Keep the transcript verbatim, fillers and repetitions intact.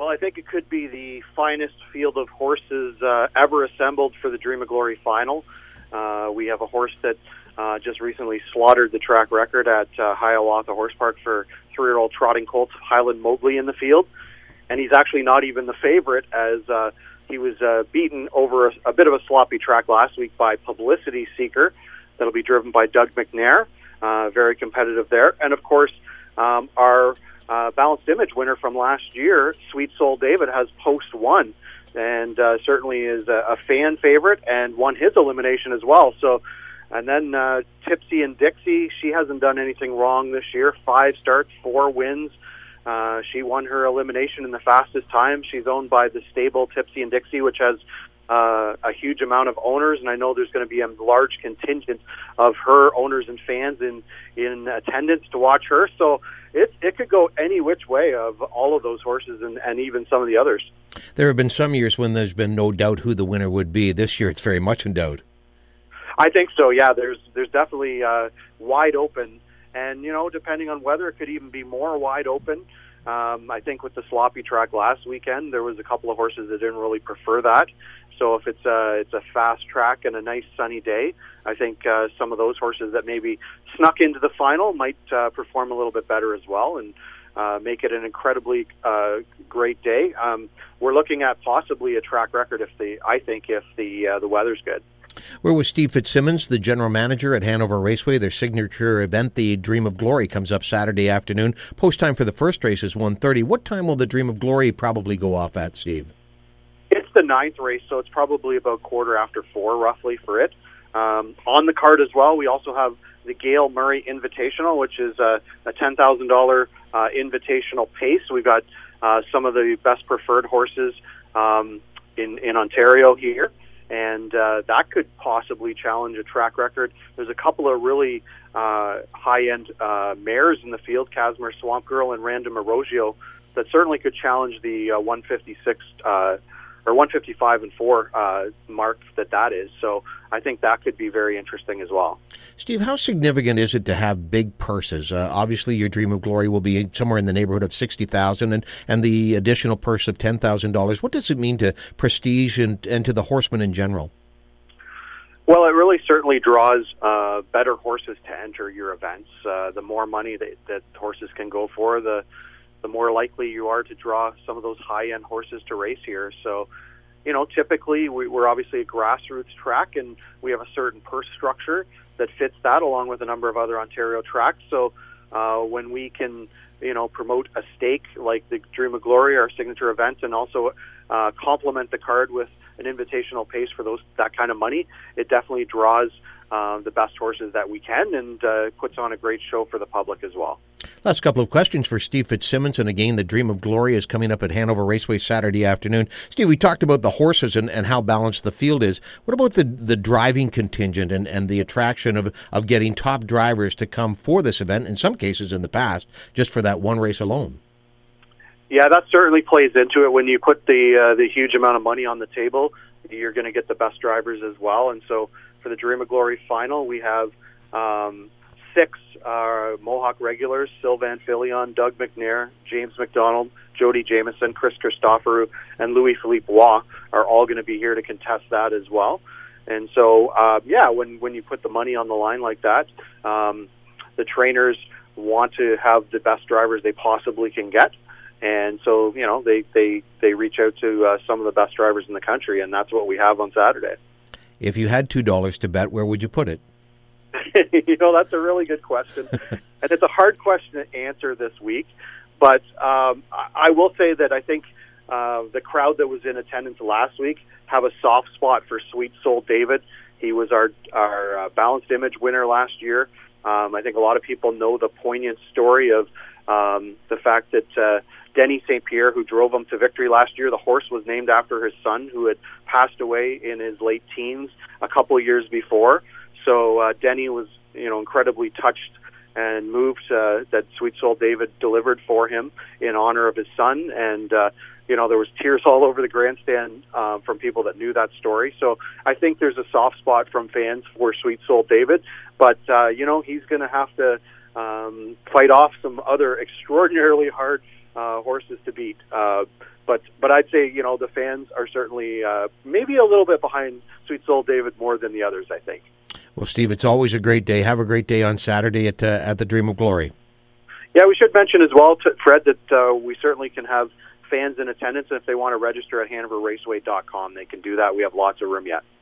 Well, I think it could be the finest field of horses uh, ever assembled for the Dream of Glory final. Uh, we have a horse that uh, just recently slaughtered the track record at uh, Hiawatha Horse Park for three-year-old trotting colts, Highland Mowgli, in the field. And he's actually not even the favorite, as uh, he was uh, beaten over a, a bit of a sloppy track last week by Publicity Seeker. That'll be driven by Doug McNair. Uh, very competitive there. And, of course, um, our uh, Balanced Image winner from last year, Sweet Soul David, has post one, and uh, certainly is a, a fan favorite and won his elimination as well. So, and then uh, Tipsy and Dixie, she hasn't done anything wrong this year. Five starts, four wins. Uh, she won her elimination in the fastest time. She's owned by the stable Tipsy and Dixie, which has uh, a huge amount of owners, and I know there's going to be a large contingent of her owners and fans in in attendance to watch her. So it it could go any which way of all of those horses, and, and even some of the others. There have been some years when there's been no doubt who the winner would be. This year, it's very much in doubt. I think so. Yeah, there's there's definitely uh, wide open. And, you know, depending on weather, it could even be more wide open. Um, I think with the sloppy track last weekend, there was a couple of horses that didn't really prefer that. So if it's a, it's a fast track and a nice sunny day, I think uh, some of those horses that maybe snuck into the final might uh, perform a little bit better as well and uh, make it an incredibly uh, great day. Um, we're looking at possibly a track record if the I think if the uh, the weather's good. We're with Steve Fitzsimmons, the general manager at Hanover Raceway. Their signature event, the Dream of Glory, comes up Saturday afternoon. Post time for the first race is one thirty. What time will the Dream of Glory probably go off at, Steve? It's the ninth race, so it's probably about quarter after four, roughly, for it. Um, on the card as well, we also have the Gail Murray Invitational, which is a, a ten thousand dollars uh, invitational pace. We've got uh, some of the best preferred horses um, in, in Ontario here. And uh, that could possibly challenge a track record. There's a couple of really uh, high-end uh, mares in the field, Casimir Swamp Girl and Random Erosio, that certainly could challenge the uh, one fifty-six uh, or one fifty-five and four uh, mark that that is. So I think that could be very interesting as well. Steve, how significant is it to have big purses? Uh, obviously, your Dream of Glory will be somewhere in the neighborhood of sixty thousand dollars, and, and the additional purse of ten thousand dollars. What does it mean to Prestige and, and to the horsemen in general? Well, it really certainly draws uh, better horses to enter your events. Uh, the more money that, that horses can go for, the the more likely you are to draw some of those high-end horses to race here. So, you know, typically we, we're obviously a grassroots track, and we have a certain purse structure that fits that, along with a number of other Ontario tracks. So uh, when we can, you know, promote a stake like the Dream of Glory, our signature event, and also uh, complement the card with an invitational pace for those that kind of money, it definitely draws uh, the best horses that we can, and uh, puts on a great show for the public as well. Last couple of questions for Steve Fitzsimmons, and again, the Dream of Glory is coming up at Hanover Raceway Saturday afternoon. Steve, we talked about the horses and, and how balanced the field is. What about the the driving contingent and, and the attraction of, of getting top drivers to come for this event, in some cases in the past, just for that one race alone? Yeah, that certainly plays into it. When you put the uh, the huge amount of money on the table, you're going to get the best drivers as well. And so for the Dream of Glory final, we have um, six uh, Mohawk regulars: Sylvain Filion, Doug McNair, James McDonald, Jody Jameson, Chris Christoforou, and Louis-Philippe Bois are all going to be here to contest that as well. And so, uh, yeah, when, when you put the money on the line like that, um, the trainers want to have the best drivers they possibly can get. And so, you know, they, they, they reach out to uh, some of the best drivers in the country, and that's what we have on Saturday. If you had two dollars to bet, where would you put it? You know, that's a really good question. And it's a hard question to answer this week. But um, I will say that I think uh, the crowd that was in attendance last week have a soft spot for Sweet Soul David. He was our, our uh, Balanced Image winner last year. Um, I think a lot of people know the poignant story of um, the fact that uh, Denny Saint Pierre, who drove him to victory last year, the horse was named after his son, who had passed away in his late teens a couple of years before. So uh, Denny was, you know, incredibly touched and moved uh, that Sweet Soul David delivered for him in honor of his son. And, uh, you know, there was tears all over the grandstand uh, from people that knew that story. So I think there's a soft spot from fans for Sweet Soul David. But, uh, you know, he's going to have to um, fight off some other extraordinarily hard uh, horses to beat. Uh, but but I'd say, you know, the fans are certainly uh, maybe a little bit behind Sweet Soul David more than the others, I think. Well, Steve, it's always a great day. Have a great day on Saturday at uh, at the Dream of Glory. Yeah, we should mention as well, to Fred, that uh, we certainly can have fans in attendance, and if they want to register at Hanover Raceway dot com, they can do that. We have lots of room yet.